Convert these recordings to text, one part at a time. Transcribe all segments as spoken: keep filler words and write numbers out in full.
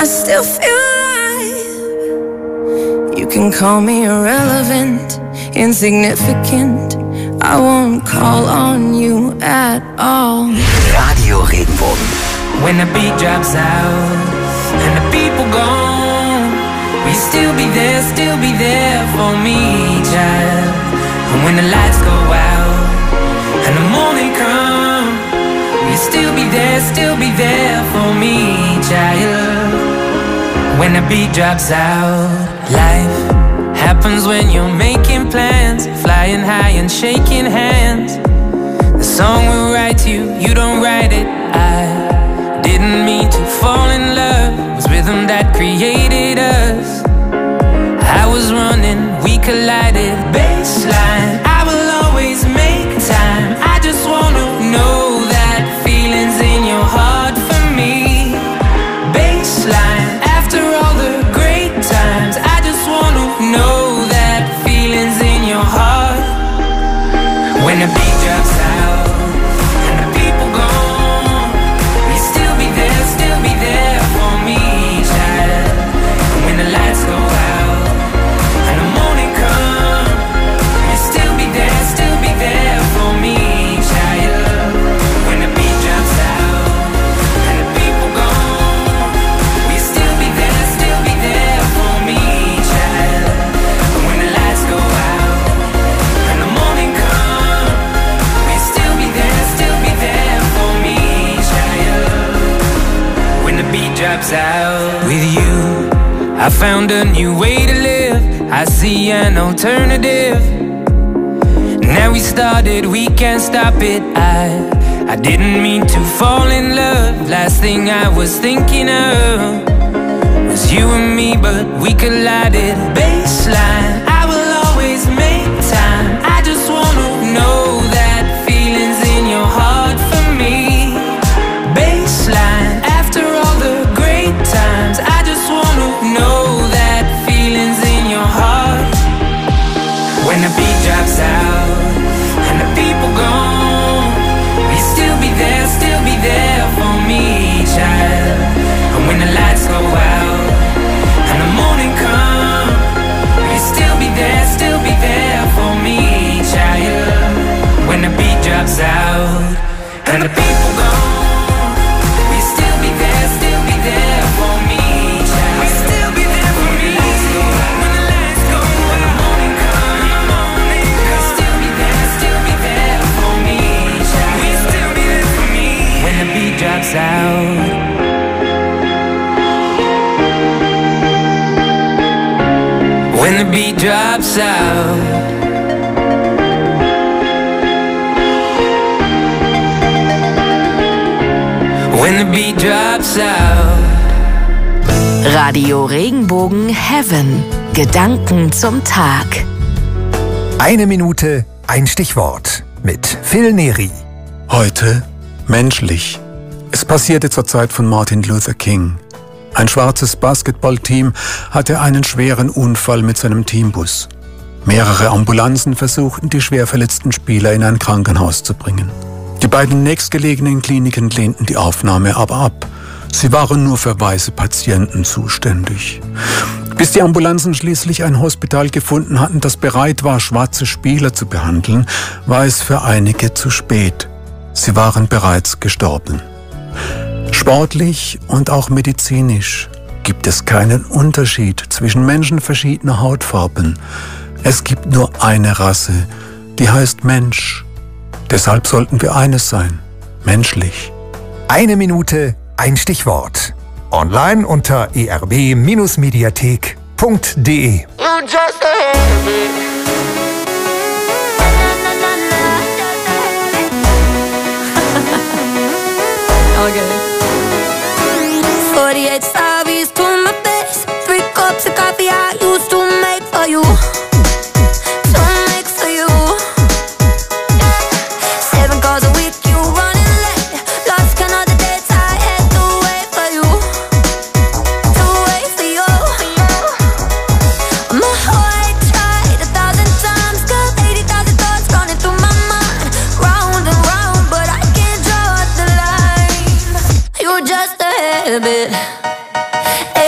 still feel alive. You can call me irrelevant, insignificant. I won't call on you at all. Radio Regenbogen. When the beat drops out and the people gone, will you still be there, still be there for me, child? And when the lights go out and the morning comes, will you still be there, still be there for me, child? When the beat drops out, life happens when you're making plans, flying high and shaking hands. The song will write you, you don't write it. I didn't mean to fall in love. It was rhythm that created us. I was running, we collided. Baseline, I will always make time. I just wanna know that feeling's in your heart for me. Baseline, after all the great times, I just wanna know that feeling's in your heart. When the beat drops out and the people gone, will you still be there, still be there for me, child? And when the lights go out and the morning comes, will you still be there, still be there for me, child? When the beat drops out and the people gone, will you still be there, still be there for me, child? And when the lights go out and the morning comes, will you still be there, still be there for me, child? When the beat drops out. With you, I found a new way to live. I see an alternative. Now we started, we can't stop it. I, I didn't mean to fall in love. Last thing I was thinking of was you and me, but we collided. Baseline, I will always make time. I just wanna know that feeling's in your heart for me. Baseline, after all the great times, I just wanna know that feeling's in your heart. When the beat drops out and the people gone, will you still be there, still be there for me, child? And when the lights go out and the morning comes, will you still be there, still be there for me, child? When the beat drops out and the people gone, will you still be there, still be there for me, child? Will you still be there for me? When the lights go out and the morning comes, will you still be there, still be there for me, child? Will you still be there for me? When the beat drops out. When the beat drops out. When the beat drops out. Radio Regenbogen Heaven. Gedanken zum Tag. Eine Minute, ein Stichwort mit Phil Neri. Heute menschlich. Es passierte zur Zeit von Martin Luther King. Ein schwarzes Basketballteam hatte einen schweren Unfall mit seinem Teambus. Mehrere Ambulanzen versuchten, die schwer verletzten Spieler in ein Krankenhaus zu bringen. Die beiden nächstgelegenen Kliniken lehnten die Aufnahme aber ab. Sie waren nur für weiße Patienten zuständig. Bis die Ambulanzen schließlich ein Hospital gefunden hatten, das bereit war, schwarze Spieler zu behandeln, war es für einige zu spät. Sie waren bereits gestorben. Sportlich und auch medizinisch gibt es keinen Unterschied zwischen Menschen verschiedener Hautfarben. Es gibt nur eine Rasse, die heißt Mensch. Deshalb sollten wir eines sein, menschlich. Eine Minute, ein Stichwort. Online unter e r b Bindestrich mediathek punkt d e. forty-eight Slavies to my face, three cups of coffee I used to make for you, to make for you. Seven calls a week, you running late, lost count of the dates I had to wait for you, to wait for you. My heart tried a thousand times, got eighty thousand thoughts running through my mind, round and round, but I can't draw the line. You're just a habit.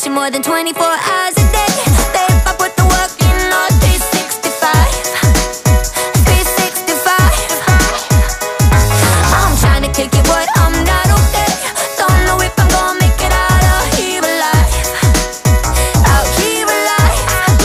you more than twenty-four hours a day. Babe, I put the work in all three sixty-five. three sixty-five. I'm trying to kick it, but I'm not okay. Don't know if I'm gonna make it out of here alive. Out here alive.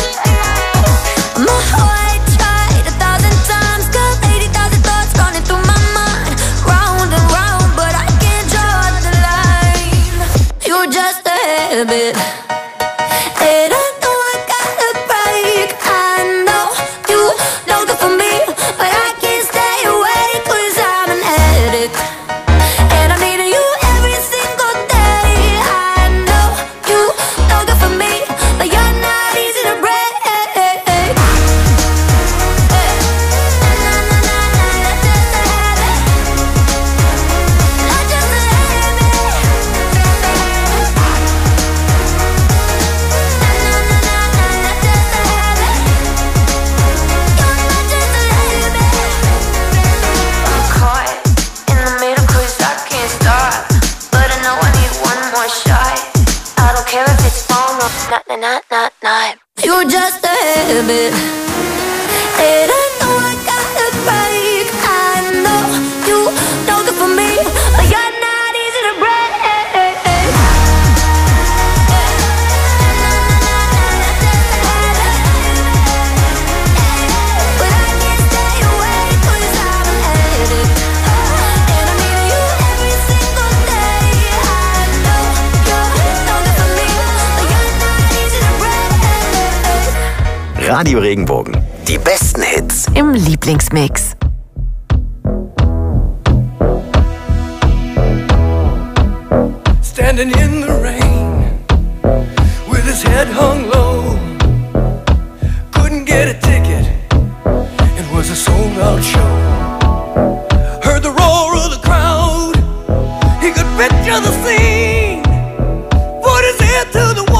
My heart tried a thousand times, got eighty thousand thoughts running through my mind. Round and round, but I can't draw the line. You're just a habit. And I know I gotta break. I know you know good for me, but I can't stay away, cause I'm an addict. And I'm needing you every single day. I know you know good for me, but you're not easy to break. Not, not, not, not. You're just a habit. And I know I gotta break. I know you know good for me, but you're not easy to break. But I can't stay away, cause I'm an addict. And I'm needing you every single day. I know you know good for me, but you're not easy to break. Radio Regenbogen. Die besten Hits im Lieblingsmix. Standing in the rain with his head hung low, couldn't get a ticket, it was a sold out show. Heard the roar of the crowd, he could picture the scene, put his head to the